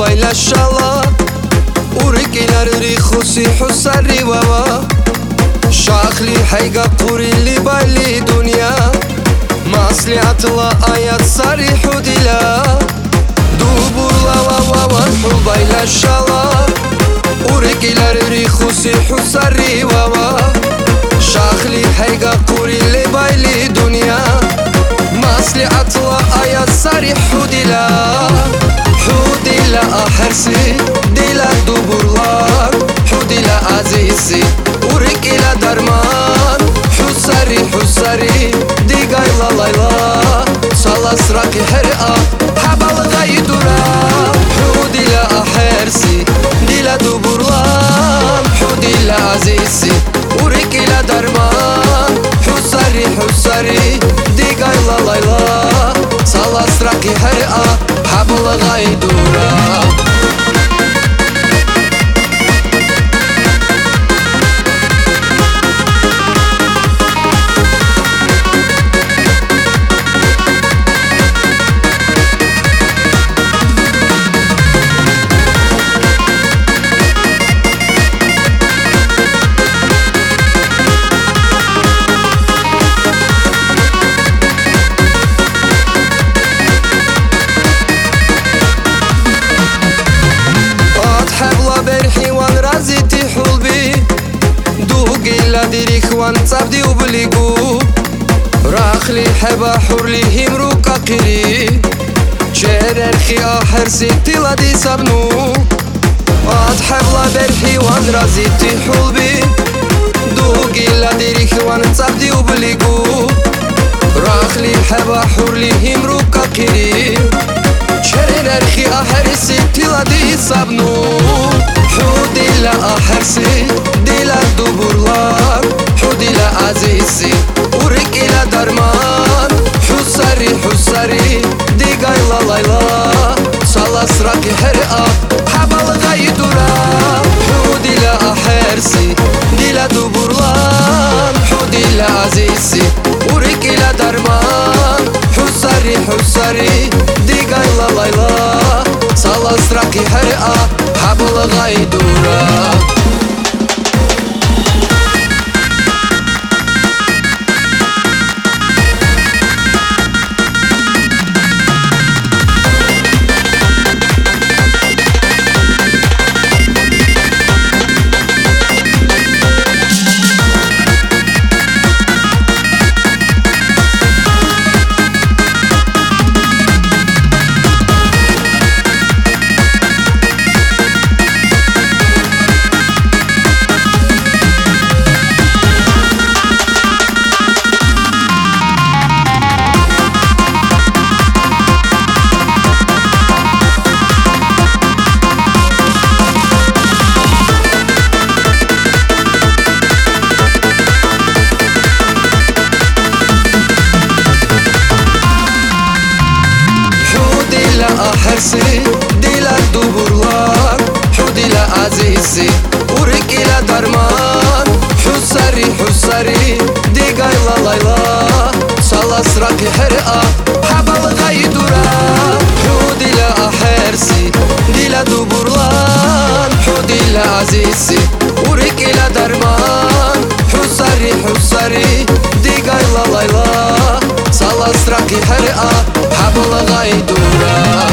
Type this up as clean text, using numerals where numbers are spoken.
حبايل الشلا ورجل الريخوسي حسري ووا شاخلي حيقا قوري اللي بالي دنيا ماصلي عطلا آيات صريح ودلا دوبور لوا حبايل الشلا ورجل الريخوسي حسري ووا شاخلي حيقا قوري اللي بالي دنيا ماصلي عطلا آيات صريح ودلا حودلا أحرسي دلا دوبورلار حودلا عزيزي ورجلا درمان حسري دي قايلا لايلا صلاص راكي حرقة حبال غايدورا حودلا أحرسي دلا دوبورلار حودلا عزيزي ورجلا درمان حسري دي قايلا لايلا صلاص راكي حرقة حبل غايدورا ديري خوان تصابدي وبليقو راخلي حبا حورلي همرو كاكري شررخي آخر سيكتي لدي سابنو أضحب لا برحي وان رازيتي حلبي دوغي لا ديري خوان تصابدي وبليقو راخلي حبا حورلي همرو كاكري شررخي آخر سيكتي لدي سابنو حودي لا آخر سيكتي لا دوبورلار حودلا عزيزي ورجلا درمان حسري دي قايلا لايلا صلاص راكي حرقة حبال غايدورا حودلا أحرسي دلا دوبورلان حودلا عزيزي ورجلا درمان حسري دي قايلا لايلا صلاص راكي حرقة حبال غايدورا أحرسي دلا دوبورلار حودلا عزيزي ورجلا درمان حسري دي قايلا لايلا صلاص راكي حرقة حبال غايدورا حودلا أحرسي دلا دوبورلار حودلا عزيزي ورجلا درمان حسري دي قايلا لايلا صلاص راكي حرقة حبال غايدورا